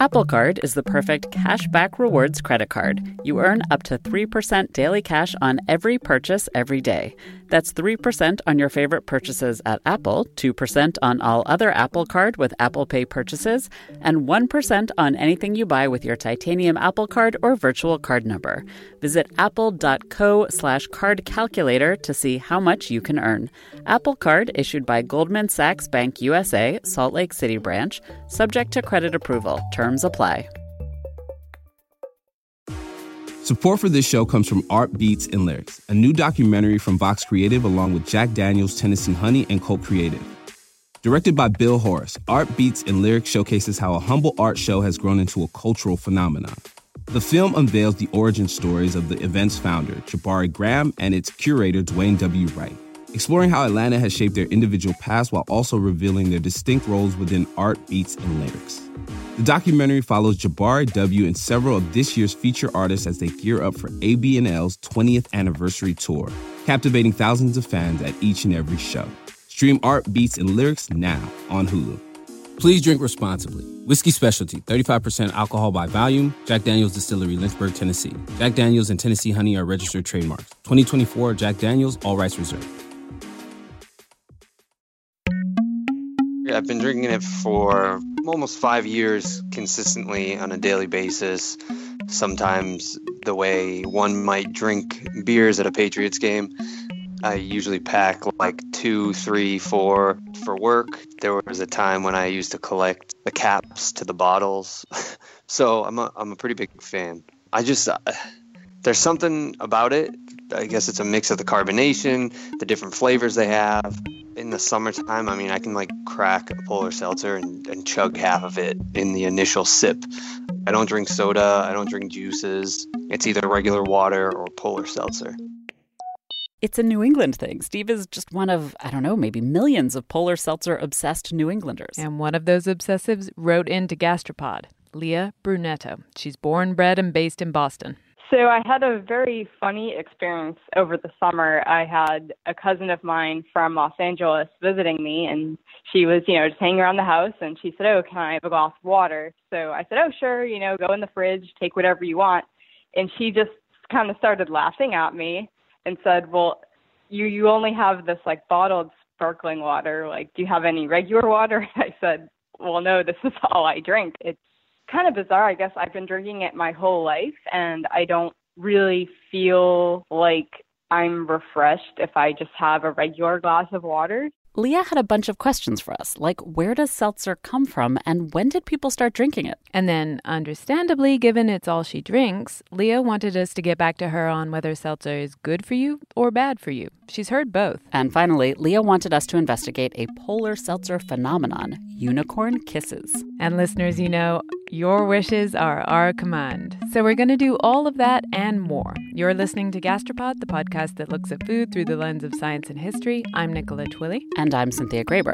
Apple Card is the perfect cashback rewards credit card. You earn up to 3% daily cash on every purchase every day. That's 3% on your favorite purchases at Apple, 2% on all other Apple Card with Apple Pay purchases, and 1% on anything you buy with your titanium Apple Card or virtual card number. Visit apple.co/card calculator to see how much you can earn. Apple Card issued by Goldman Sachs Bank USA, Salt Lake City branch, subject to credit approval. Terms apply. Support for this show comes from Art Beats and Lyrics, a new documentary from Vox Creative along with Jack Daniels, Tennessee Honey, and Colt Creative. Directed by Bill Horace, Art Beats and Lyrics showcases how a humble art show has grown into a cultural phenomenon. The film unveils the origin stories of the event's founder, Jabari Graham, and its curator, Dwayne W. Wright, exploring how Atlanta has shaped their individual past while also revealing their distinct roles within Art, Beats, and Lyrics. The documentary follows Jabari W. and several of this year's feature artists as they gear up for AB&L's 20th anniversary tour, captivating thousands of fans at each and every show. Stream Art, Beats, and Lyrics now on Hulu. Please drink responsibly. Whiskey Specialty, 35% alcohol by volume. Jack Daniel's Distillery, Lynchburg, Tennessee. Jack Daniel's and Tennessee Honey are registered trademarks. 2024 Jack Daniel's, all rights reserved. I've been drinking it for almost 5 years consistently on a daily basis. Sometimes the way one might drink beers at a Patriots game. I usually pack like 2, 3, 4 for work. There was a time when I used to collect the caps to the bottles. So I'm a pretty big fan. There's something about it. I guess it's a mix of the carbonation, the different flavors they have. In the summertime, I can like crack a Polar Seltzer and chug half of it in the initial sip. I don't drink soda. I don't drink juices. It's either regular water or Polar Seltzer. It's a New England thing. Steve is just one of, maybe millions of Polar Seltzer-obsessed New Englanders. And one of those obsessives wrote into Gastropod, Leah Brunetto. She's born, bred, and based in Boston. So I had a very funny experience over the summer. I had a cousin of mine from Los Angeles visiting me, and she was, just hanging around the house, and she said, "Oh, can I have a glass of water?" So I said, "Oh, sure, go in the fridge, take whatever you want." And she just kind of started laughing at me and said, "Well, you only have this, like, bottled sparkling water. Like, do you have any regular water?" I said, "Well, no, this is all I drink." It's kind of bizarre. I guess I've been drinking it my whole life, and I don't really feel like I'm refreshed if I just have a regular glass of water. Leah had a bunch of questions for us, like where does seltzer come from and when did people start drinking it? And then, understandably, given it's all she drinks, Leah wanted us to get back to her on whether seltzer is good for you or bad for you. She's heard both. And finally, Leah wanted us to investigate a Polar Seltzer phenomenon, unicorn kisses. And listeners, your wishes are our command. So we're going to do all of that and more. You're listening to Gastropod, the podcast that looks at food through the lens of science and history. I'm Nicola Twilley. And I'm Cynthia Graber.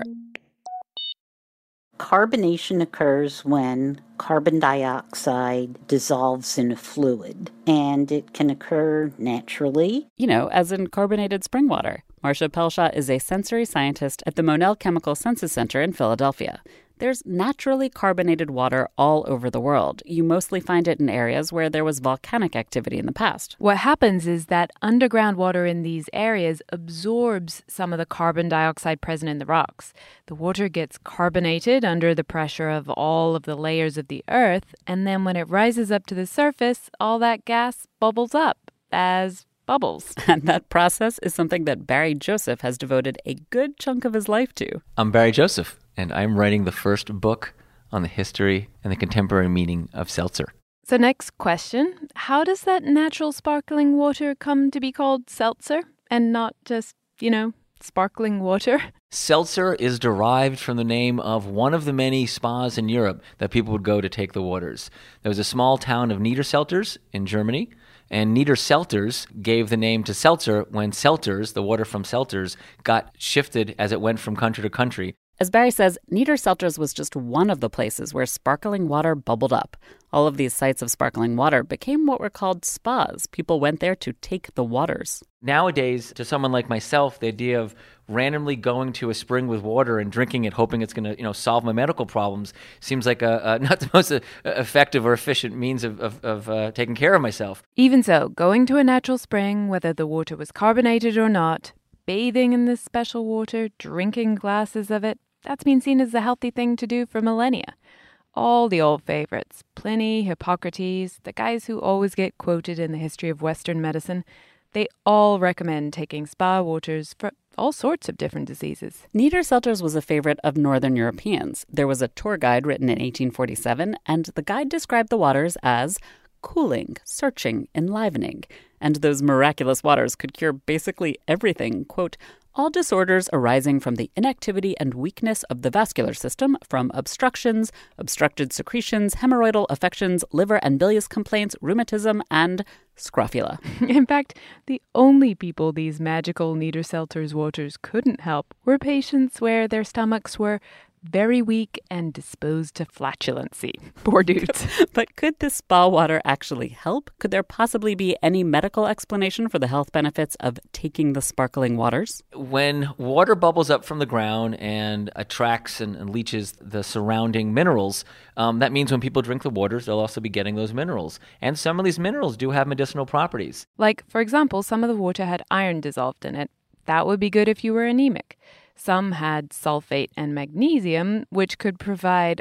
Carbonation occurs when carbon dioxide dissolves in a fluid, and it can occur naturally. As in carbonated spring water. Marcia Pelshaw is a sensory scientist at the Monell Chemical Senses Center in Philadelphia. There's naturally carbonated water all over the world. You mostly find it in areas where there was volcanic activity in the past. What happens is that underground water in these areas absorbs some of the carbon dioxide present in the rocks. The water gets carbonated under the pressure of all of the layers of the earth, and then when it rises up to the surface, all that gas bubbles up as bubbles. And that process is something that Barry Joseph has devoted a good chunk of his life to. I'm Barry Joseph, and I'm writing the first book on the history and the contemporary meaning of seltzer. So next question, how does that natural sparkling water come to be called seltzer and not just, sparkling water? Seltzer is derived from the name of one of the many spas in Europe that people would go to take the waters. There was a small town of Niederselters in Germany, and Niederselters gave the name to seltzer when seltzers, the water from seltzers, got shifted as it went from country to country. As Barry says, Niederselters was just one of the places where sparkling water bubbled up. All of these sites of sparkling water became what were called spas. People went there to take the waters. Nowadays, to someone like myself, the idea of randomly going to a spring with water and drinking it, hoping it's going to, solve my medical problems, seems like a not the most effective or efficient means of taking care of myself. Even so, going to a natural spring, whether the water was carbonated or not, bathing in this special water, drinking glasses of it, that's been seen as a healthy thing to do for millennia. All the old favorites, Pliny, Hippocrates, the guys who always get quoted in the history of Western medicine, they all recommend taking spa waters for all sorts of different diseases. Niederselters was a favorite of Northern Europeans. There was a tour guide written in 1847, and the guide described the waters as cooling, searching, enlivening. And those miraculous waters could cure basically everything, quote, all disorders arising from the inactivity and weakness of the vascular system, from obstructions, obstructed secretions, hemorrhoidal affections, liver and bilious complaints, rheumatism, and scrofula. In fact, the only people these magical Niederselters waters couldn't help were patients where their stomachs were very weak and disposed to flatulency. Poor dudes. But could this spa water actually help? Could there possibly be any medical explanation for the health benefits of taking the sparkling waters? When water bubbles up from the ground and attracts and leaches the surrounding minerals, that means when people drink the waters, they'll also be getting those minerals. And some of these minerals do have medicinal properties. Like, for example, some of the water had iron dissolved in it. That would be good if you were anemic. Some had sulfate and magnesium, which could provide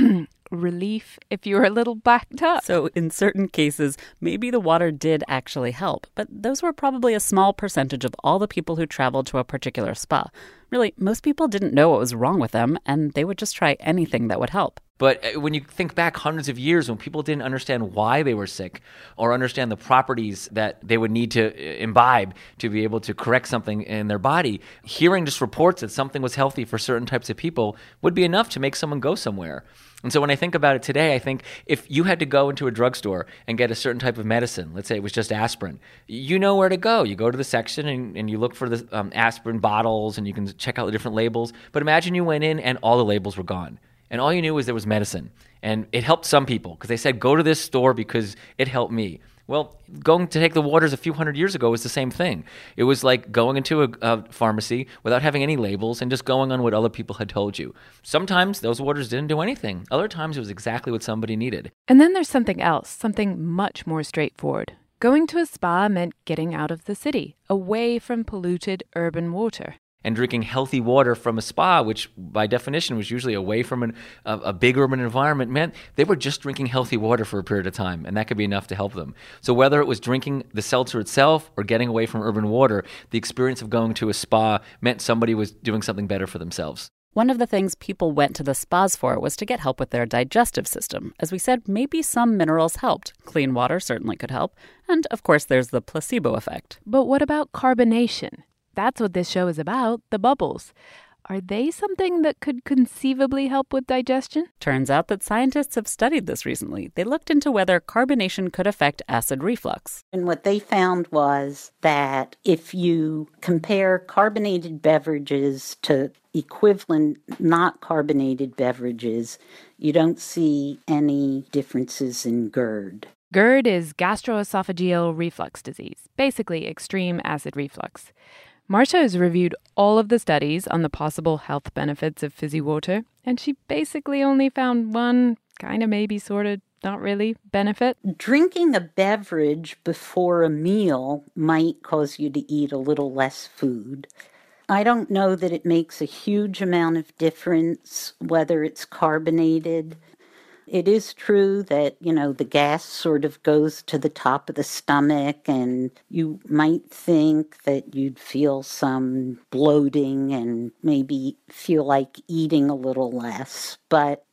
relief if you were a little backed up. So in certain cases, maybe the water did actually help, but those were probably a small percentage of all the people who traveled to a particular spa. Really, most people didn't know what was wrong with them, and they would just try anything that would help. But when you think back hundreds of years when people didn't understand why they were sick or understand the properties that they would need to imbibe to be able to correct something in their body, hearing just reports that something was healthy for certain types of people would be enough to make someone go somewhere. And so when I think about it today, I think if you had to go into a drugstore and get a certain type of medicine, let's say it was just aspirin, you know where to go. You go to the section and you look for the aspirin bottles and you can check out the different labels. But imagine you went in and all the labels were gone. And all you knew was there was medicine. And it helped some people because they said, go to this store because it helped me. Well, going to take the waters a few hundred years ago was the same thing. It was like going into a pharmacy without having any labels and just going on what other people had told you. Sometimes those waters didn't do anything. Other times it was exactly what somebody needed. And then there's something else, something much more straightforward. Going to a spa meant getting out of the city, away from polluted urban water. And drinking healthy water from a spa, which by definition was usually away from a big urban environment, meant they were just drinking healthy water for a period of time, and that could be enough to help them. So whether it was drinking the seltzer itself or getting away from urban water, the experience of going to a spa meant somebody was doing something better for themselves. One of the things people went to the spas for was to get help with their digestive system. As we said, maybe some minerals helped. Clean water certainly could help. And, of course, there's the placebo effect. But what about carbonation? That's what this show is about, the bubbles. Are they something that could conceivably help with digestion? Turns out that scientists have studied this recently. They looked into whether carbonation could affect acid reflux. And what they found was that if you compare carbonated beverages to equivalent not carbonated beverages, you don't see any differences in GERD. GERD is gastroesophageal reflux disease, basically extreme acid reflux. Marcia has reviewed all of the studies on the possible health benefits of fizzy water, and she basically only found one, kind of maybe sort of not really, benefit. Drinking a beverage before a meal might cause you to eat a little less food. I don't know that it makes a huge amount of difference whether it's carbonated. It is true that, the gas sort of goes to the top of the stomach, and you might think that you'd feel some bloating and maybe feel like eating a little less. But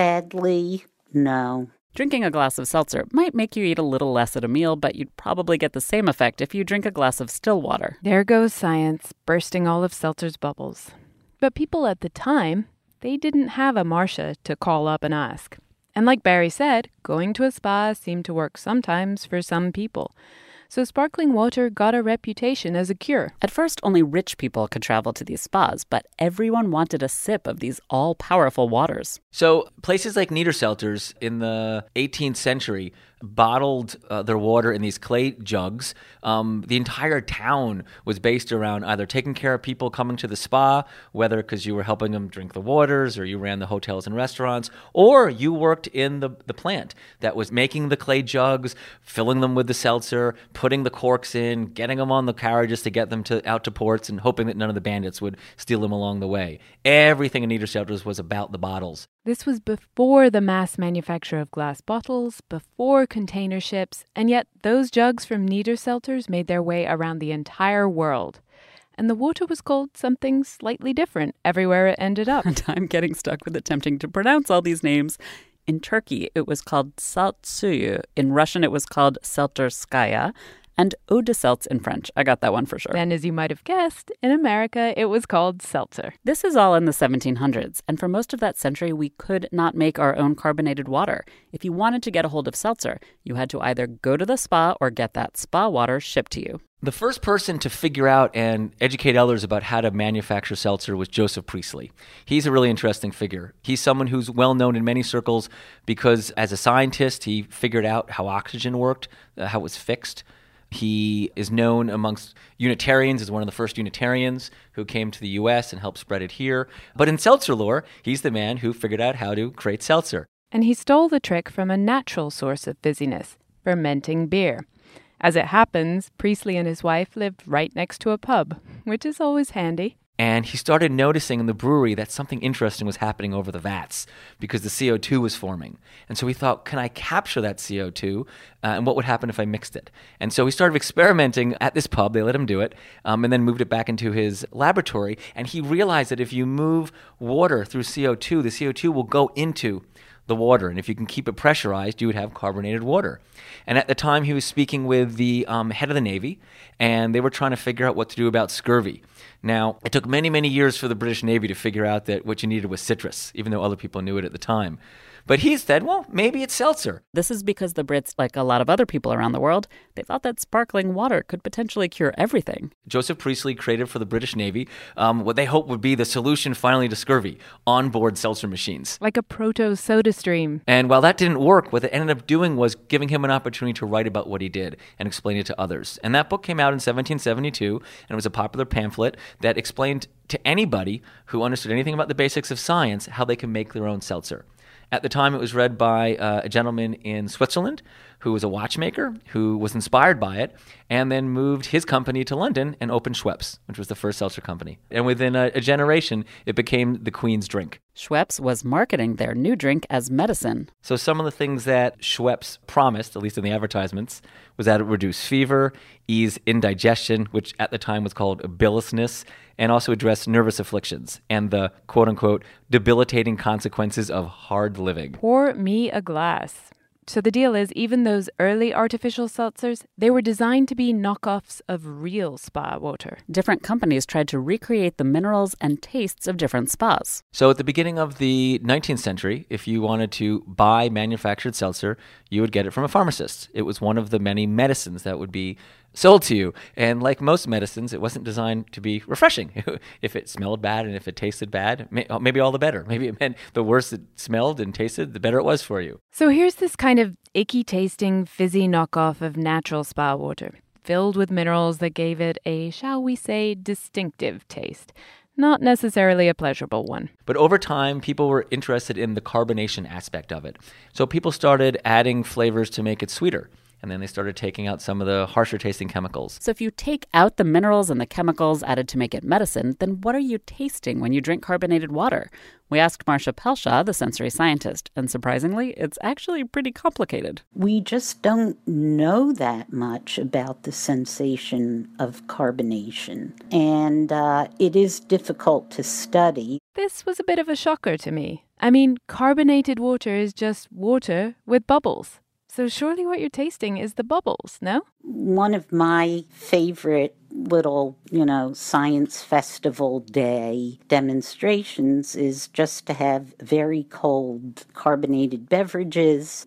sadly, no. Drinking a glass of seltzer might make you eat a little less at a meal, but you'd probably get the same effect if you drink a glass of still water. There goes science, bursting all of seltzer's bubbles. But people at the time, they didn't have a Marcia to call up and ask. And like Barry said, going to a spa seemed to work sometimes for some people. So sparkling water got a reputation as a cure. At first, only rich people could travel to these spas, but everyone wanted a sip of these all-powerful waters. So places like Niederselters in the 18th century bottled their water in these clay jugs. The entire town was based around either taking care of people coming to the spa, whether because you were helping them drink the waters or you ran the hotels and restaurants, or you worked in the plant that was making the clay jugs, filling them with the seltzer, putting the corks in, getting them on the carriages to get them out to ports, and hoping that none of the bandits would steal them along the way. Everything in Niederselters was about the bottles. This was before the mass manufacture of glass bottles, before container ships, and yet those jugs from Niederselters made their way around the entire world. And the water was called something slightly different everywhere it ended up. And I'm getting stuck with attempting to pronounce all these names. In Turkey, it was called salt suyu. In Russian, it was called selterskaya. And eau de seltz in French. I got that one for sure. Then, as you might have guessed, in America, it was called seltzer. This is all in the 1700s, and for most of that century, we could not make our own carbonated water. If you wanted to get a hold of seltzer, you had to either go to the spa or get that spa water shipped to you. The first person to figure out and educate others about how to manufacture seltzer was Joseph Priestley. He's a really interesting figure. He's someone who's well known in many circles because as a scientist, he figured out how oxygen worked, how it was fixed. He is known amongst Unitarians as one of the first Unitarians who came to the U.S. and helped spread it here. But in seltzer lore, he's the man who figured out how to create seltzer. And he stole the trick from a natural source of fizziness, fermenting beer. As it happens, Priestley and his wife lived right next to a pub, which is always handy. And he started noticing in the brewery that something interesting was happening over the vats because the CO2 was forming. And so he thought, can I capture that CO2? And what would happen if I mixed it? And so he started experimenting at this pub. They let him do it, and then moved it back into his laboratory. And he realized that if you move water through CO2, the CO2 will go into the water. And if you can keep it pressurized, you would have carbonated water. And at the time, he was speaking with the head of the Navy, and they were trying to figure out what to do about scurvy. Now, it took many, many years for the British Navy to figure out that what you needed was citrus, even though other people knew it at the time. But he said, well, maybe it's seltzer. This is because the Brits, like a lot of other people around the world, they thought that sparkling water could potentially cure everything. Joseph Priestley created for the British Navy what they hoped would be the solution finally to scurvy, onboard seltzer machines. Like a proto-soda stream. And while that didn't work, what it ended up doing was giving him an opportunity to write about what he did and explain it to others. And that book came out in 1772, and it was a popular pamphlet that explained to anybody who understood anything about the basics of science how they can make their own seltzer. At the time, it was read by a gentleman in Switzerland who was a watchmaker who was inspired by it and then moved his company to London and opened Schweppes, which was the first seltzer company. And within a generation, it became the Queen's drink. Schweppes was marketing their new drink as medicine. So some of the things that Schweppes promised, at least in the advertisements, was that it would reduce fever, ease indigestion, which at the time was called biliousness, and also address nervous afflictions and the quote-unquote debilitating consequences of hard living. Pour me a glass. So the deal is, even those early artificial seltzers, they were designed to be knockoffs of real spa water. Different companies tried to recreate the minerals and tastes of different spas. So at the beginning of the 19th century, if you wanted to buy manufactured seltzer, you would get it from a pharmacist. It was one of the many medicines that would be sold to you. And like most medicines, it wasn't designed to be refreshing. If it smelled bad and if it tasted bad, maybe all the better. Maybe it meant the worse it smelled and tasted, the better it was for you. So here's this kind of icky-tasting, fizzy knockoff of natural spa water, filled with minerals that gave it a, shall we say, distinctive taste. Not necessarily a pleasurable one. But over time, people were interested in the carbonation aspect of it. So people started adding flavors to make it sweeter. And then they started taking out some of the harsher tasting chemicals. So if you take out the minerals and the chemicals added to make it medicine, then what are you tasting when you drink carbonated water? We asked Marcia Pelshaw, the sensory scientist, and surprisingly, it's actually pretty complicated. We just don't know that much about the sensation of carbonation, and it is difficult to study. This was a bit of a shocker to me. I mean, carbonated water is just water with bubbles. So surely what you're tasting is the bubbles, no? One of my favorite little, science festival day demonstrations is just to have very cold carbonated beverages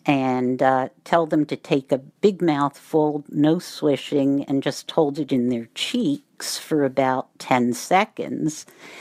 and tell them to take a big mouthful, no swishing, and just hold it in their cheeks for about 10 seconds.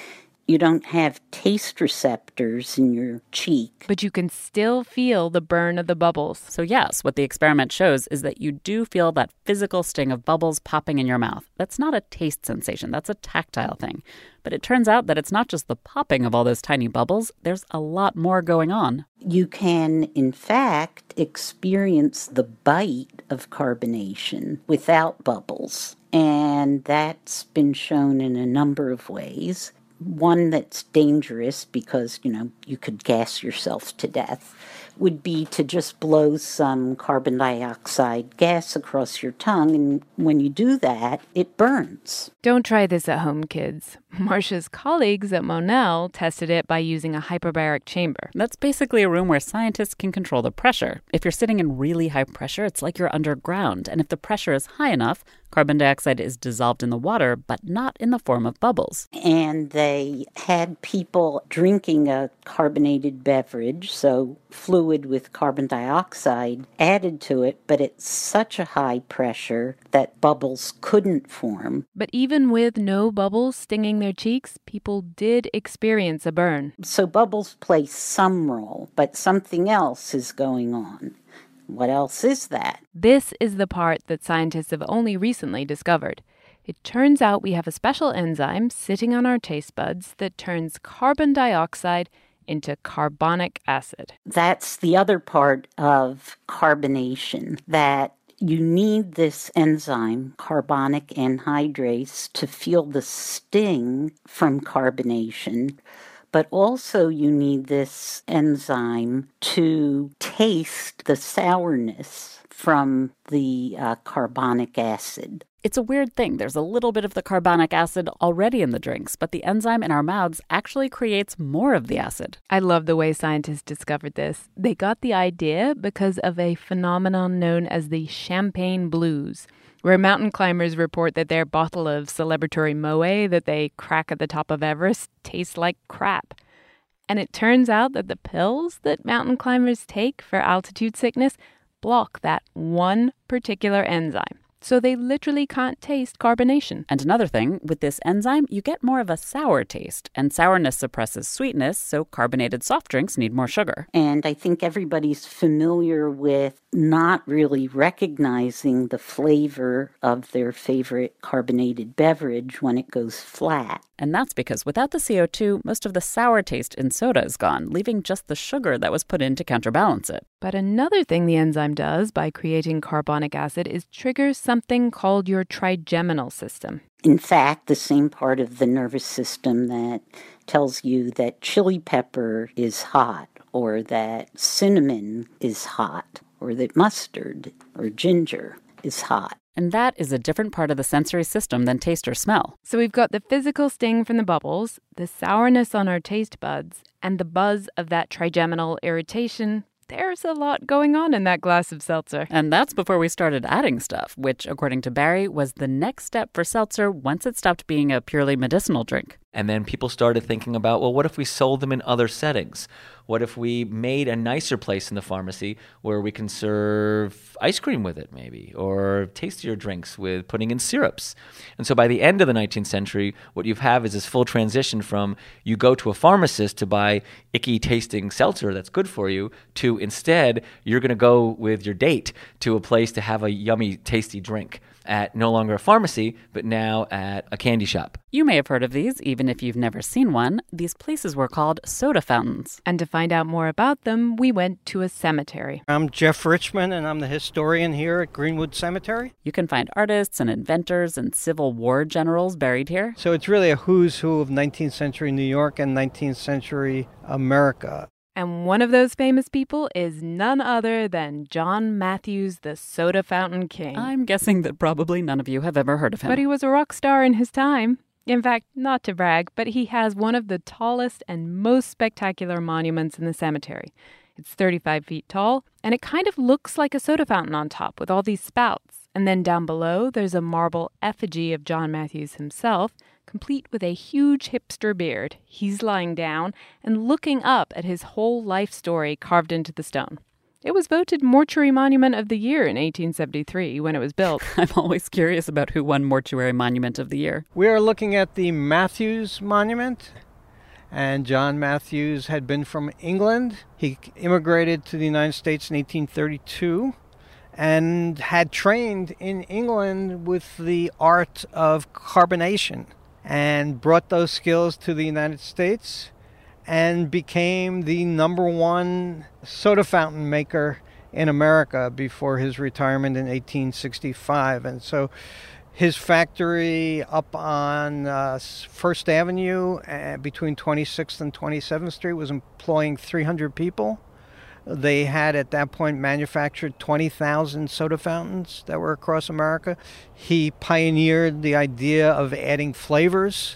You don't have taste receptors in your cheek. But you can still feel the burn of the bubbles. So yes, what the experiment shows is that you do feel that physical sting of bubbles popping in your mouth. That's not a taste sensation, that's a tactile thing. But it turns out that it's not just the popping of all those tiny bubbles, there's a lot more going on. You can, in fact, experience the bite of carbonation without bubbles. And that's been shown in a number of ways. One that's dangerous because, you could gas yourself to death would be to just blow some carbon dioxide gas across your tongue. And when you do that, it burns. Don't try this at home, kids. Marcia's colleagues at Monell tested it by using a hyperbaric chamber. That's basically a room where scientists can control the pressure. If you're sitting in really high pressure, it's like you're underground. And if the pressure is high enough, carbon dioxide is dissolved in the water, but not in the form of bubbles. And they had people drinking a carbonated beverage, so fluid with carbon dioxide added to it, but at such a high pressure that bubbles couldn't form. But even with no bubbles stinging their cheeks, people did experience a burn. So bubbles play some role, but something else is going on. What else is that? This is the part that scientists have only recently discovered. It turns out we have a special enzyme sitting on our taste buds that turns carbon dioxide into carbonic acid. That's the other part of carbonation, that you need this enzyme, carbonic anhydrase, to feel the sting from carbonation. But also you need this enzyme to taste the sourness from the carbonic acid. It's a weird thing. There's a little bit of the carbonic acid already in the drinks, but the enzyme in our mouths actually creates more of the acid. I love the way scientists discovered this. They got the idea because of a phenomenon known as the champagne blues, where mountain climbers report that their bottle of celebratory Moët that they crack at the top of Everest tastes like crap. And it turns out that the pills that mountain climbers take for altitude sickness block that one particular enzyme. So they literally can't taste carbonation. And another thing, with this enzyme, you get more of a sour taste. And sourness suppresses sweetness, so carbonated soft drinks need more sugar. And I think everybody's familiar with not really recognizing the flavor of their favorite carbonated beverage when it goes flat. And that's because without the CO2, most of the sour taste in soda is gone, leaving just the sugar that was put in to counterbalance it. But another thing the enzyme does by creating carbonic acid is trigger something called your trigeminal system. In fact, the same part of the nervous system that tells you that chili pepper is hot, or that cinnamon is hot, or that mustard or ginger is hot. And that is a different part of the sensory system than taste or smell. So we've got the physical sting from the bubbles, the sourness on our taste buds, and the buzz of that trigeminal irritation. There's a lot going on in that glass of seltzer. And that's before we started adding stuff, which, according to Barry, was the next step for seltzer once it stopped being a purely medicinal drink. And then people started thinking about, well, what if we sold them in other settings? What if we made a nicer place in the pharmacy where we can serve ice cream with it, maybe, or tastier drinks with putting in syrups? And so by the end of the 19th century, what you have is this full transition from you go to a pharmacist to buy icky-tasting seltzer that's good for you, to instead you're going to go with your date to a place to have a yummy, tasty drink at no longer a pharmacy, but now at a candy shop. You may have heard of these, even if you've never seen one. These places were called soda fountains. And to find out more about them, we went to a cemetery. I'm Jeff Richmond, and I'm the historian here at Greenwood Cemetery. You can find artists and inventors and Civil War generals buried here. So it's really a who's who of 19th century New York and 19th century America. And one of those famous people is none other than John Matthews, the Soda Fountain King. I'm guessing that probably none of you have ever heard of him. But he was a rock star in his time. In fact, not to brag, but he has one of the tallest and most spectacular monuments in the cemetery. It's 35 feet tall, and it kind of looks like a soda fountain on top with all these spouts. And then down below, there's a marble effigy of John Matthews himself, complete with a huge hipster beard. He's lying down and looking up at his whole life story carved into the stone. It was voted Mortuary Monument of the Year in 1873 when it was built. I'm always curious about who won Mortuary Monument of the Year. We are looking at the Matthews Monument. And John Matthews had been from England. He immigrated to the United States in 1832 and had trained in England with the art of carbonation and brought those skills to the United States and became the #1 soda fountain maker in America before his retirement in 1865. And so his factory up on First Avenue between 26th and 27th Street was employing 300 people. They had at that point manufactured 20,000 soda fountains that were across America. He pioneered the idea of adding flavors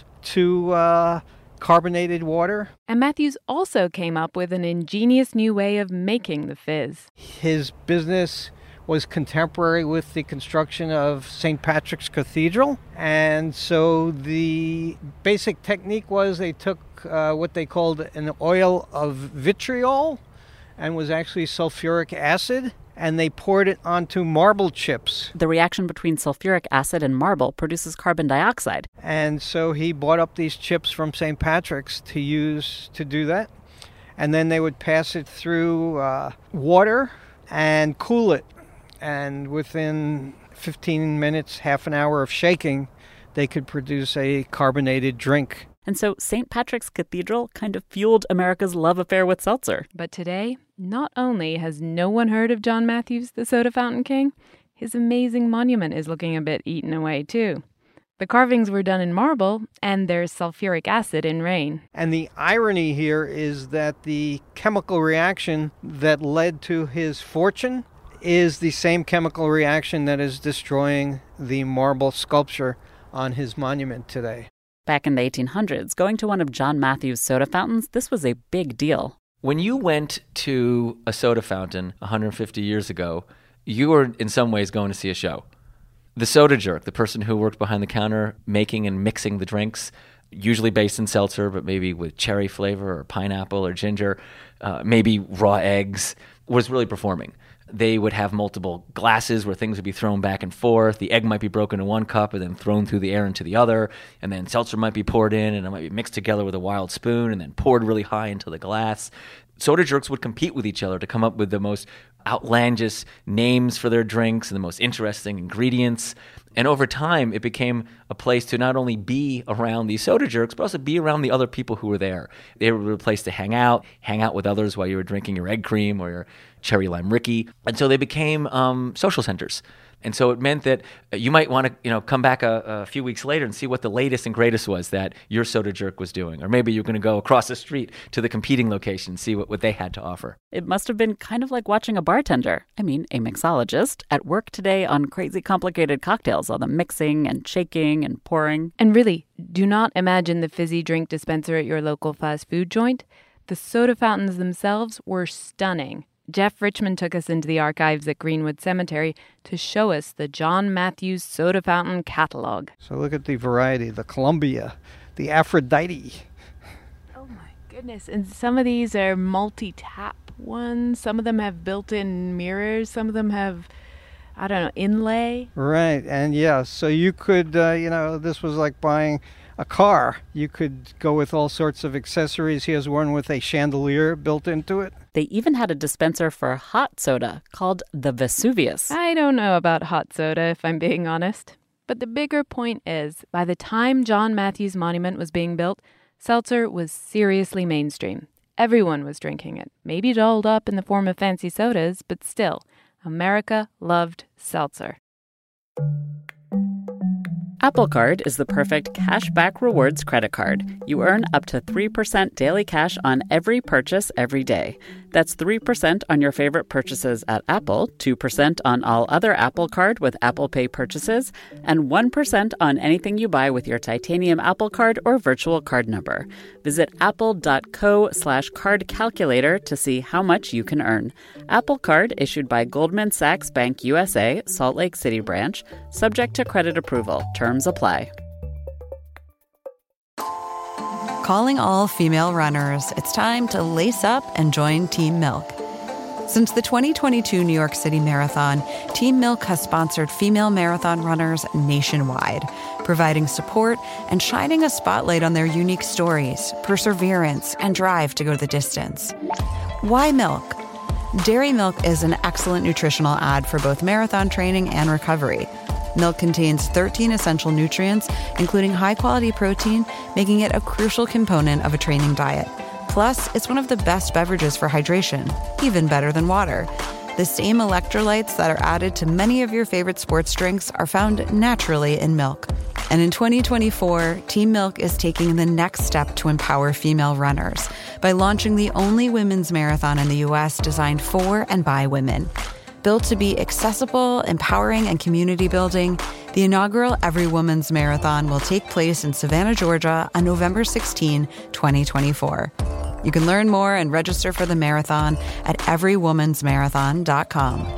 to carbonated water. And Matthews also came up with an ingenious new way of making the fizz. His business was contemporary with the construction of St. Patrick's Cathedral. And so the basic technique was they took what they called an oil of vitriol and was actually sulfuric acid, and they poured it onto marble chips. The reaction between sulfuric acid and marble produces carbon dioxide. And so he bought up these chips from St. Patrick's to use to do that. And then they would pass it through water and cool it. And within 15 minutes, half an hour of shaking, they could produce a carbonated drink. And so St. Patrick's Cathedral kind of fueled America's love affair with seltzer. But today, not only has no one heard of John Matthews, the soda fountain king, his amazing monument is looking a bit eaten away too. The carvings were done in marble, and there's sulfuric acid in rain. And the irony here is that the chemical reaction that led to his fortune is the same chemical reaction that is destroying the marble sculpture on his monument today. Back in the 1800s, going to one of John Matthews' soda fountains, this was a big deal. When you went to a soda fountain 150 years ago, you were in some ways going to see a show. The soda jerk, the person who worked behind the counter making and mixing the drinks, usually based in seltzer, but maybe with cherry flavor or pineapple or ginger, maybe raw eggs, was really performing. They would have multiple glasses where things would be thrown back and forth. The egg might be broken in one cup and then thrown through the air into the other. And then seltzer might be poured in and it might be mixed together with a wild spoon and then poured really high into the glass. Soda jerks would compete with each other to come up with the most outlandish names for their drinks and the most interesting ingredients. And over time, it became a place to not only be around these soda jerks, but also be around the other people who were there. They were a place to hang out with others while you were drinking your egg cream or your cherry lime Ricky. And so they became social centers. And so it meant that you might want to, come back a few weeks later and see what the latest and greatest was that your soda jerk was doing. Or maybe you're going to go across the street to the competing location and see what they had to offer. It must have been kind of like watching a bartender, a mixologist, at work today on crazy complicated cocktails, all the mixing and shaking and pouring. And really, do not imagine the fizzy drink dispenser at your local fast food joint. The soda fountains themselves were stunning. Jeff Richmond took us into the archives at Greenwood Cemetery to show us the John Matthews soda fountain catalog. So look at the variety, the Columbia, the Aphrodite. Oh my goodness. And some of these are multi-tap ones. Some of them have built-in mirrors. Some of them have, inlay. Right. And so you could, this was like buying a car. You could go with all sorts of accessories. He has one with a chandelier built into it. They even had a dispenser for hot soda called the Vesuvius. I don't know about hot soda, if I'm being honest. But the bigger point is, by the time John Matthews Monument was being built, seltzer was seriously mainstream. Everyone was drinking it, maybe dolled up in the form of fancy sodas, but still, America loved seltzer. Apple Card is the perfect cashback rewards credit card. You earn up to 3% daily cash on every purchase every day. That's 3% on your favorite purchases at Apple, 2% on all other Apple Card with Apple Pay purchases, and 1% on anything you buy with your titanium Apple Card or virtual card number. Visit apple.co/card calculator to see how much you can earn. Apple Card issued by Goldman Sachs Bank USA, Salt Lake City branch, subject to credit approval. Terms apply. Calling all female runners. It's time to lace up and join Team Milk. Since the 2022 New York City Marathon, Team Milk has sponsored female marathon runners nationwide, providing support and shining a spotlight on their unique stories, perseverance, and drive to go the distance. Why milk? Dairy milk is an excellent nutritional ad for both marathon training and recovery. Milk contains 13 essential nutrients, including high-quality protein, making it a crucial component of a training diet. Plus, it's one of the best beverages for hydration, even better than water. The same electrolytes that are added to many of your favorite sports drinks are found naturally in milk. And in 2024, Team Milk is taking the next step to empower female runners by launching the only women's marathon in the U.S. designed for and by women. Built to be accessible, empowering, and community building, the inaugural Every Woman's Marathon will take place in Savannah, Georgia on November 16, 2024. You can learn more and register for the marathon at everywomansmarathon.com.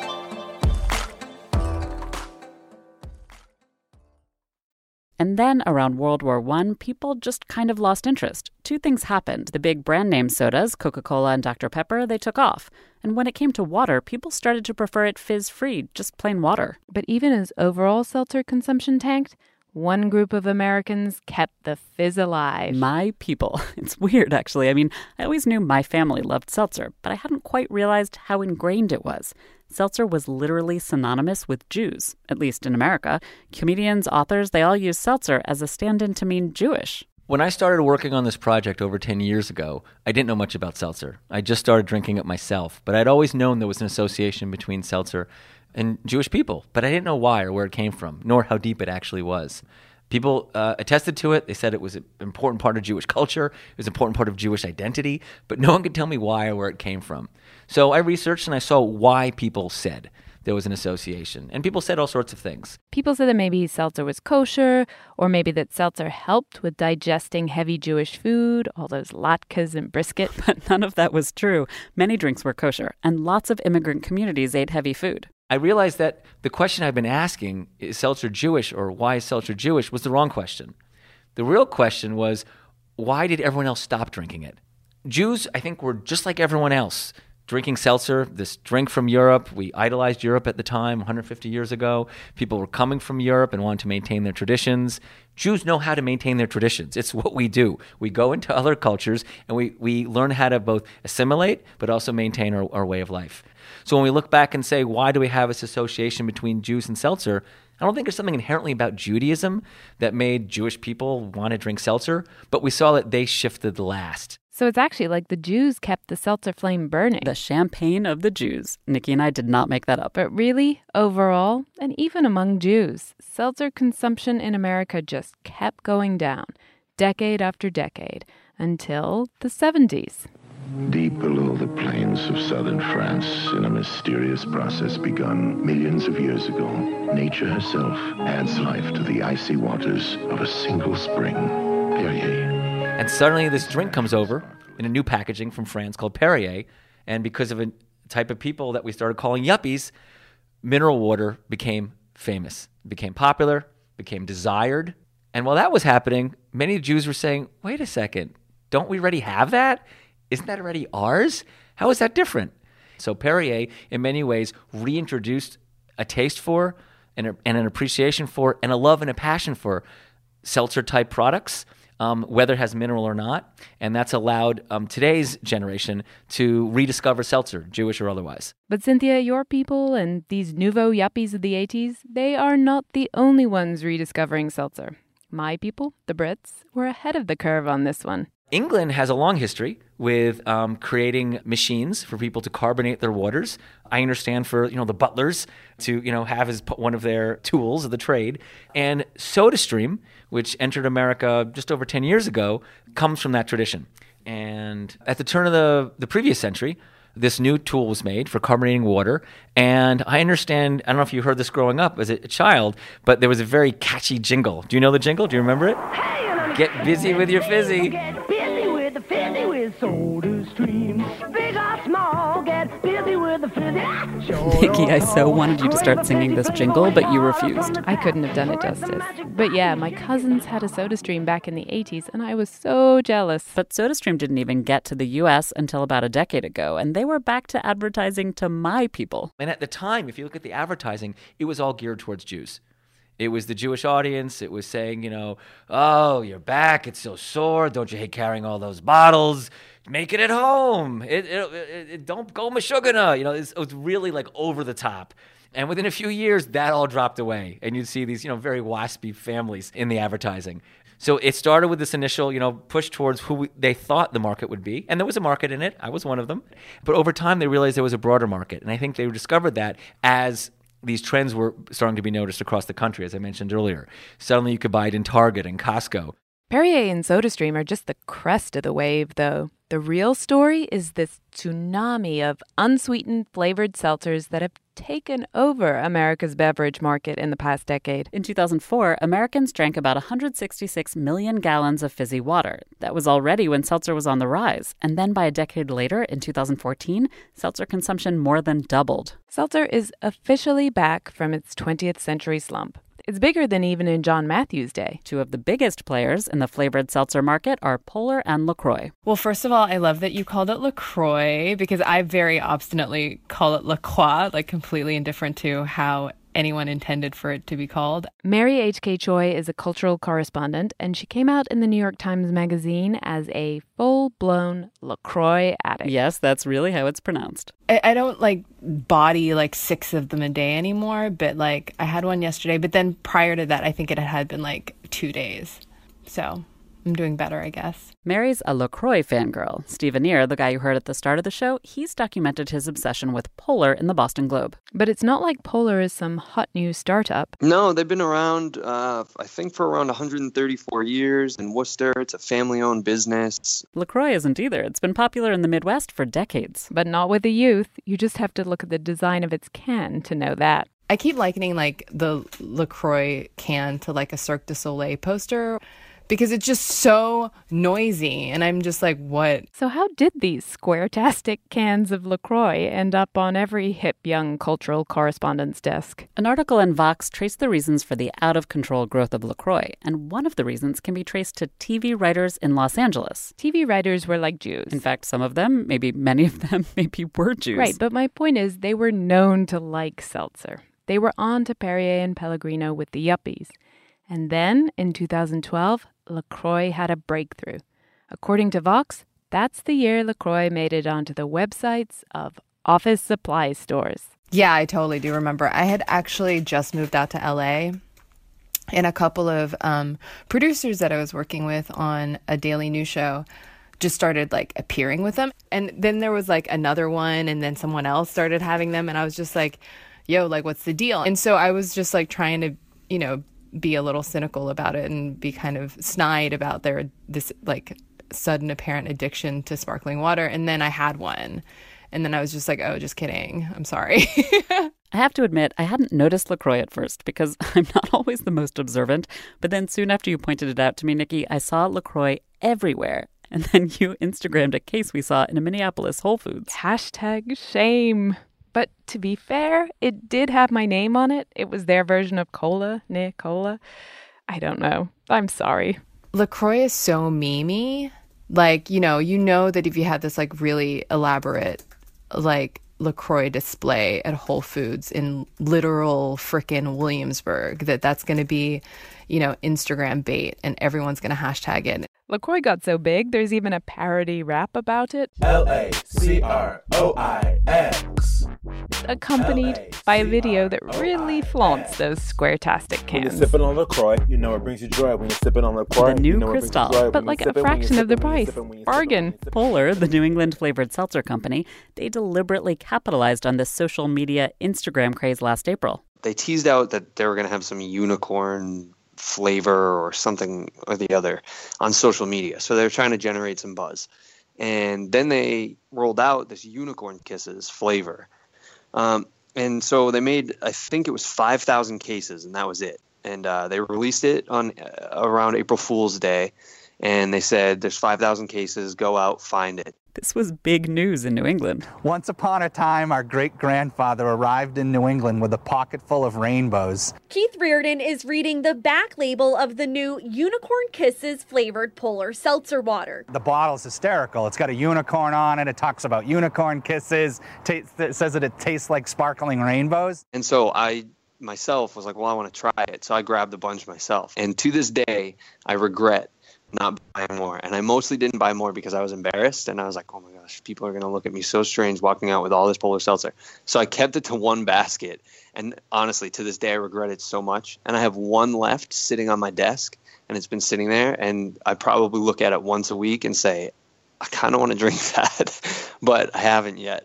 And then around World War I, people just kind of lost interest. Two things happened. The big brand name sodas, Coca-Cola and Dr. Pepper, they took off. And when it came to water, people started to prefer it fizz-free, just plain water. But even as overall seltzer consumption tanked, one group of Americans kept the fizz alive. My people. It's weird, actually. I mean, I always knew my family loved seltzer, but I hadn't quite realized how ingrained it was. Seltzer was literally synonymous with Jews, at least in America. Comedians, authors, they all use seltzer as a stand-in to mean Jewish. When I started working on this project over 10 years ago, I didn't know much about seltzer. I just started drinking it myself, but I'd always known there was an association between seltzer and Jewish people, but I didn't know why or where it came from, nor how deep it actually was. People attested to it. They said it was an important part of Jewish culture. It was an important part of Jewish identity, but no one could tell me why or where it came from. So I researched and I saw why people said there was an association. And people said all sorts of things. People said that maybe seltzer was kosher, or maybe that seltzer helped with digesting heavy Jewish food, all those latkes and brisket. But none of that was true. Many drinks were kosher, and lots of immigrant communities ate heavy food. I realized that the question I've been asking, is seltzer Jewish or why is seltzer Jewish, was the wrong question. The real question was, why did everyone else stop drinking it? Jews, I think, were just like everyone else, drinking seltzer, this drink from Europe. We idolized Europe at the time, 150 years ago. People were coming from Europe and wanted to maintain their traditions. Jews know how to maintain their traditions. It's what we do. We go into other cultures and we learn how to both assimilate but also maintain our way of life. So when we look back and say, why do we have this association between Jews and seltzer? I don't think there's something inherently about Judaism that made Jewish people want to drink seltzer, but we saw that they shifted last. So it's actually like the Jews kept the seltzer flame burning. The champagne of the Jews. Nikki and I did not make that up. But really, overall, and even among Jews, seltzer consumption in America just kept going down, decade after decade, until the 70s. Deep below the plains of southern France, in a mysterious process begun millions of years ago, nature herself adds life to the icy waters of a single spring, Perrier. And suddenly this drink comes over in a new packaging from France called Perrier, and because of a type of people that we started calling yuppies, mineral water became famous, became popular, became desired. And while that was happening, many Jews were saying, wait a second, don't we already have that? Isn't that already ours? How is that different? So Perrier, in many ways, reintroduced a taste for and an appreciation for and a love and a passion for seltzer-type products, whether it has mineral or not. And that's allowed today's generation to rediscover seltzer, Jewish or otherwise. But Cynthia, your people and these nouveau yuppies of the 80s, they are not the only ones rediscovering seltzer. My people, the Brits, were ahead of the curve on this one. England has a long history with creating machines for people to carbonate their waters. I understand for the butlers to have as one of their tools of the trade. And SodaStream, which entered America just over 10 years ago, comes from that tradition. And at the turn of the previous century, this new tool was made for carbonating water. And I understand, I don't know if you heard this growing up as a child, but there was a very catchy jingle. Do you know the jingle? Do you remember it? Get busy with your fizzy. Get busy with the fizzy with SodaStream. big or small, get busy with the fizzy. Nikki, I so wanted you to start singing this jingle, but you refused. I couldn't have done it justice. But yeah, my cousins had a SodaStream back in the 80s, and I was so jealous. But SodaStream didn't even get to the U.S. until about a decade ago, and they were back to advertising to my people. And at the time, if you look at the advertising, it was all geared towards Jews. It was the Jewish audience. It was saying, oh, your back, it's so sore. Don't you hate carrying all those bottles? Make it at home. Don't go mashugana. It was really like over the top. And within a few years, that all dropped away. And you'd see these, very waspy families in the advertising. So it started with this initial, push towards who they thought the market would be. And there was a market in it. I was one of them. But over time, they realized there was a broader market. And I think they discovered that as these trends were starting to be noticed across the country, as I mentioned earlier. Suddenly you could buy it in Target and Costco. Perrier and SodaStream are just the crest of the wave, though. The real story is this tsunami of unsweetened flavored seltzers that have taken over America's beverage market in the past decade. In 2004, Americans drank about 166 million gallons of fizzy water. That was already when seltzer was on the rise. And then by a decade later, in 2014, seltzer consumption more than doubled. Seltzer is officially back from its 20th century slump. It's bigger than even in John Matthews' day. Two of the biggest players in the flavored seltzer market are Polar and LaCroix. Well, first of all, I love that you called it LaCroix because I very obstinately call it LaCroix, like completely indifferent to how anyone intended for it to be called. Mary H.K. Choi is a cultural correspondent, and she came out in the New York Times Magazine as a full-blown LaCroix addict. Yes, that's really how it's pronounced. I don't body 6 of them a day anymore, but I had one yesterday. But then prior to that, I think it had been 2 days. So I'm doing better, I guess. Mary's a LaCroix fangirl. Steve Anir, the guy you heard at the start of the show, he's documented his obsession with Polar in the Boston Globe. But it's not like Polar is some hot new startup. No, they've been around, I think, for around 134 years in Worcester. It's a family-owned business. LaCroix isn't either. It's been popular in the Midwest for decades. But not with the youth. You just have to look at the design of its can to know that. I keep likening the LaCroix can to a Cirque du Soleil poster, because it's just so noisy, and I'm just what? So how did these square-tastic cans of LaCroix end up on every hip young cultural correspondent's desk? An article in Vox traced the reasons for the out-of-control growth of LaCroix, and one of the reasons can be traced to TV writers in Los Angeles. TV writers were like Jews. In fact, some of them, maybe many of them, maybe were Jews. Right, but my point is they were known to like seltzer. They were on to Perrier and Pellegrino with the yuppies. And then, in 2012, LaCroix had a breakthrough. According to Vox, that's the year LaCroix made it onto the websites of office supply stores. Yeah, I totally do remember. I had actually just moved out to LA, and a couple of producers that I was working with on a daily news show just started appearing with them. And then there was another one, and then someone else started having them, and I was just yo, what's the deal? And so I was just trying to, be a little cynical about it and be kind of snide about this sudden apparent addiction to sparkling water. And then I had one. And then I was just oh, just kidding. I'm sorry. I have to admit, I hadn't noticed LaCroix at first because I'm not always the most observant. But then soon after you pointed it out to me, Nikki, I saw LaCroix everywhere. And then you Instagrammed a case we saw in a Minneapolis Whole Foods. #shame. But to be fair, it did have my name on it. It was their version of cola, Cola. I don't know. I'm sorry. LaCroix is so memey. You know that if you had this really elaborate LaCroix display at Whole Foods in literal frickin' Williamsburg, that's going to be, Instagram bait and everyone's going to hashtag it. LaCroix got so big, there's even a parody rap about it. LaCroix. Accompanied by a video that really flaunts those square-tastic cans. When you're sipping on LaCroix, you know it brings you joy. When you're sipping on LaCroix, the new Cristal. But a fraction of the price. Bargain. Polar, the New England flavored seltzer company, they deliberately capitalized on this social media Instagram craze last April. They teased out that they were going to have some unicorn flavor or something or the other on social media. So they're trying to generate some buzz. And then they rolled out this Unicorn Kisses flavor. And so they made, I think it was 5,000 cases, and that was it. And they released it on around April Fool's Day. And they said, there's 5,000 cases, go out, find it. This was big news in New England. Once upon a time, our great-grandfather arrived in New England with a pocket full of rainbows. Keith Reardon is reading the back label of the new Unicorn Kisses flavored polar seltzer water. The bottle's hysterical. It's got a unicorn on it. It talks about unicorn kisses. It says that it tastes like sparkling rainbows. And so I myself was like, well, I want to try it. So I grabbed a bunch myself. And to this day, I regret not buying more. And I mostly didn't buy more because I was embarrassed. And I was like, oh my gosh, people are going to look at me so strange walking out with all this polar seltzer. So I kept it to one basket. And honestly, to this day, I regret it so much. And I have one left sitting on my desk, and it's been sitting there. And I probably look at it once a week and say, I kind of want to drink that, but I haven't yet.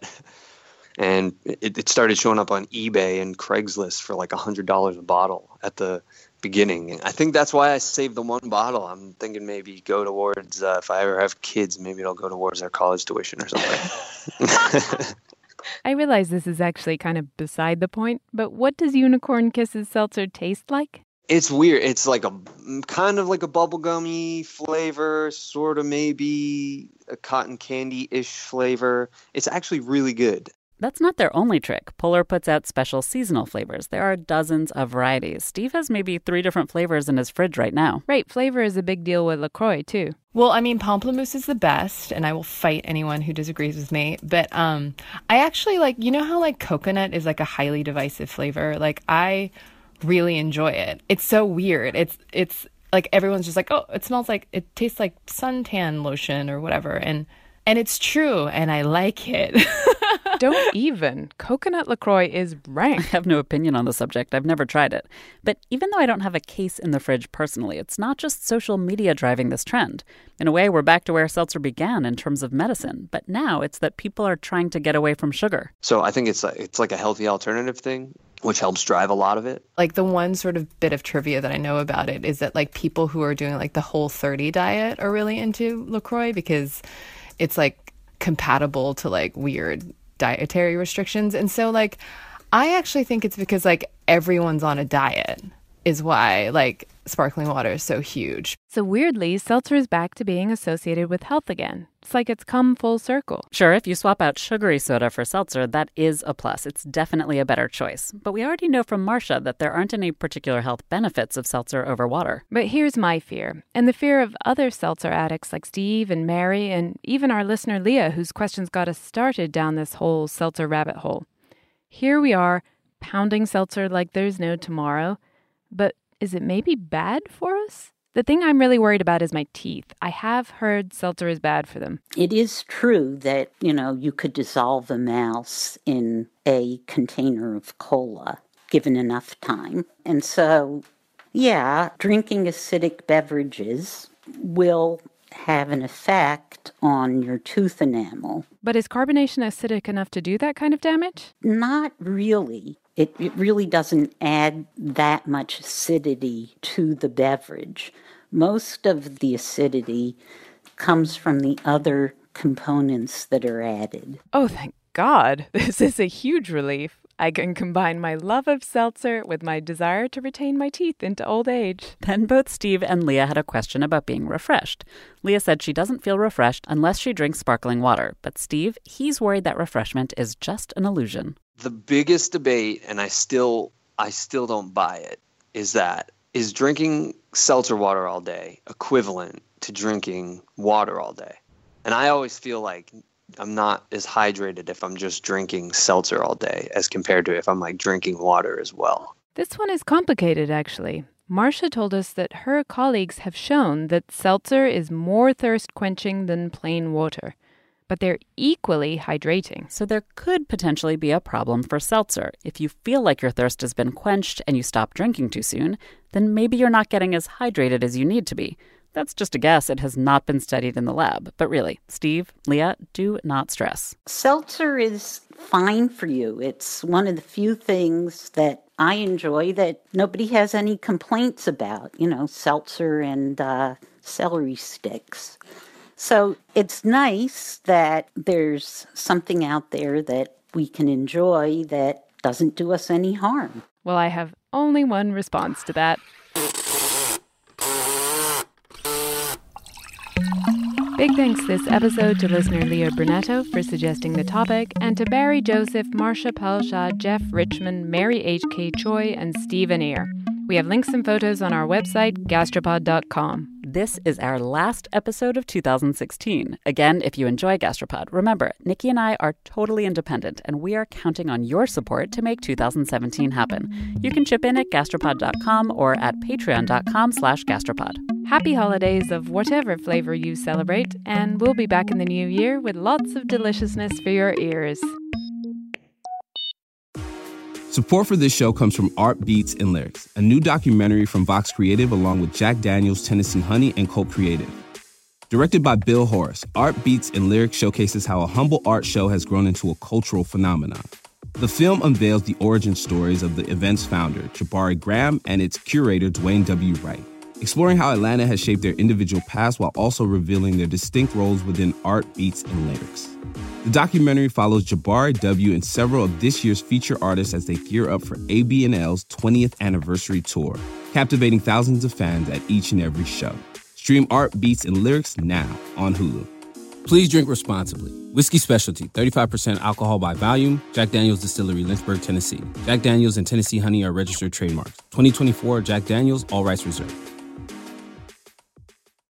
And it started showing up on eBay and Craigslist for like $100 a bottle at the beginning. And I think that's why I saved the one bottle. I'm thinking maybe go towards, if I ever have kids, maybe it'll go towards their college tuition or something. I realize this is actually kind of beside the point, but what does Unicorn Kisses seltzer taste like? It's weird. It's like a kind of like a bubblegummy flavor, sort of maybe a cotton candy-ish flavor. It's actually really good. That's not their only trick. Polar puts out special seasonal flavors. There are dozens of varieties. Steve has maybe 3 different flavors in his fridge right now. Right, flavor is a big deal with LaCroix, too. Well, I mean, pamplemousse is the best, and I will fight anyone who disagrees with me. But I actually like, you know how like coconut is like a highly divisive flavor? Like, I really enjoy it. It's so weird. It's like everyone's just like, oh, it smells like, it tastes like suntan lotion or whatever. And it's true, and I like it. Don't even. Coconut LaCroix is rank. I have no opinion on the subject. I've never tried it. But even though I don't have a case in the fridge personally, it's not just social media driving this trend. In a way, we're back to where seltzer began in terms of medicine. But now it's that people are trying to get away from sugar. So I think it's like a healthy alternative thing, which helps drive a lot of it. Like the one sort of bit of trivia that I know about it is that like people who are doing like the Whole30 diet are really into LaCroix because it's like compatible to like weird dietary restrictions. And so like I actually think it's because like everyone's on a diet is why like sparkling water is so huge. So weirdly, seltzer is back to being associated with health again. It's like it's come full circle. Sure, if you swap out sugary soda for seltzer, that is a plus. It's definitely a better choice. But we already know from Marcia that there aren't any particular health benefits of seltzer over water. But here's my fear, and the fear of other seltzer addicts like Steve and Mary, and even our listener Leah, whose questions got us started down this whole seltzer rabbit hole. Here we are, pounding seltzer like there's no tomorrow. But is it maybe bad for us? The thing I'm really worried about is my teeth. I have heard seltzer is bad for them. It is true that, you could dissolve a mouse in a container of cola, given enough time. And so, yeah, drinking acidic beverages will have an effect on your tooth enamel. But is carbonation acidic enough to do that kind of damage? Not really. It really doesn't add that much acidity to the beverage. Most of the acidity comes from the other components that are added. Oh, thank God. This is a huge relief. I can combine my love of seltzer with my desire to retain my teeth into old age. Then both Steve and Leah had a question about being refreshed. Leah said she doesn't feel refreshed unless she drinks sparkling water. But Steve, he's worried that refreshment is just an illusion. The biggest debate, and I still don't buy it, is drinking seltzer water all day equivalent to drinking water all day? And I always feel like I'm not as hydrated if I'm just drinking seltzer all day as compared to if I'm like drinking water as well. This one is complicated, actually. Marcia told us that her colleagues have shown that seltzer is more thirst-quenching than plain water, but they're equally hydrating. So there could potentially be a problem for seltzer. If you feel like your thirst has been quenched and you stop drinking too soon, then maybe you're not getting as hydrated as you need to be. That's just a guess. It has not been studied in the lab. But really, Steve, Leah, do not stress. Seltzer is fine for you. It's one of the few things that I enjoy that nobody has any complaints about. Seltzer and celery sticks. So it's nice that there's something out there that we can enjoy that doesn't do us any harm. Well, I have only one response to that. Big thanks this episode to listener Leo Brunetto for suggesting the topic, and to Barry Joseph, Marsha Palshaw, Jeff Richmond, Mary H.K. Choi, and Stephen Ear. We have links and photos on our website, gastropod.com. This is our last episode of 2016. Again, if you enjoy Gastropod, remember, Nikki and I are totally independent, and we are counting on your support to make 2017 happen. You can chip in at gastropod.com or at patreon.com/gastropod. Happy holidays of whatever flavor you celebrate, and we'll be back in the new year with lots of deliciousness for your ears. Support for this show comes from Art Beats and Lyrics, a new documentary from Vox Creative along with Jack Daniels, Tennessee Honey, and Colt Creative. Directed by Bill Horace, Art Beats and Lyrics showcases how a humble art show has grown into a cultural phenomenon. The film unveils the origin stories of the event's founder, Jabari Graham, and its curator, Dwayne W. Wright, exploring how Atlanta has shaped their individual paths while also revealing their distinct roles within Art Beats and Lyrics. The documentary follows Jabari W. and several of this year's feature artists as they gear up for ABNL's 20th anniversary tour, captivating thousands of fans at each and every show. Stream Art Beats and Lyrics now on Hulu. Please drink responsibly. Whiskey Specialty, 35% alcohol by volume. Jack Daniel's Distillery, Lynchburg, Tennessee. Jack Daniel's and Tennessee Honey are registered trademarks. 2024 Jack Daniel's, all rights reserved.